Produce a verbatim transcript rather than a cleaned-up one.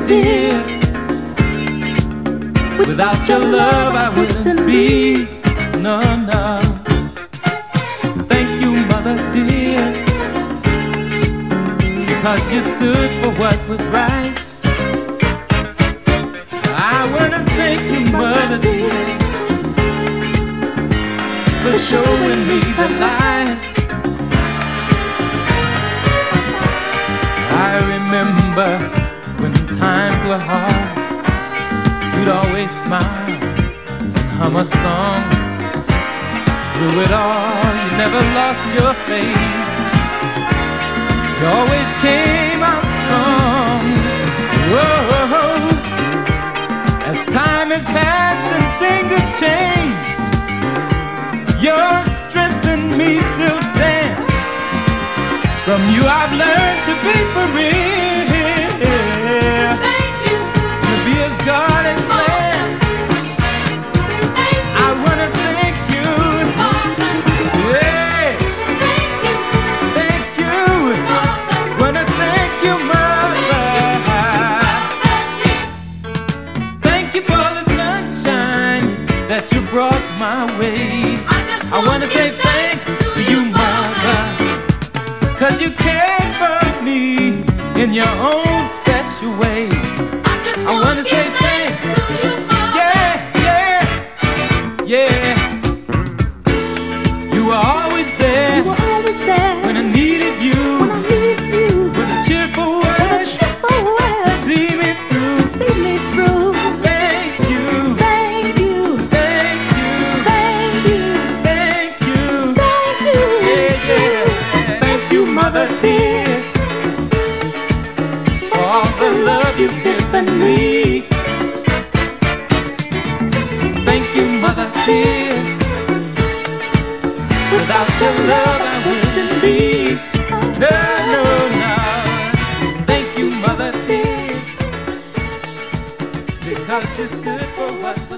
dear. Without your love I wouldn't be. No, no. Thank you, mother dear, because you stood for what was right. I wanna thank you, mother dear, for showing me the light. I remember when times were hard, you'd always smile and hum a song. Through it all, you never lost your faith. You always came out strong. Whoa. As time has passed and things have changed, your strength in me still stands. From you I've learned to be for real. Thank you. To be as God has planned. I wanna thank you. Yeah. Thank you. Wanna thank you, mother. Thank you for the sunshine that you brought my way. I wanna say thanks to you, mother, 'cause you cared for me in your own special way. I wanna say thanks to you, Mama. Yeah, yeah, yeah. You were always there, You were always there when I needed you, when I needed you. with a cheerful With a word cheerful to word see me through. to see me through. Thank you, Thank you. thank you, Thank you. thank you. Thank you. Yeah, yeah. Thank you, mother dear, for all the love you've given me. Thank you, mother dear, without your love I wouldn't be. No, no, no. Thank you, mother dear, because you stood for what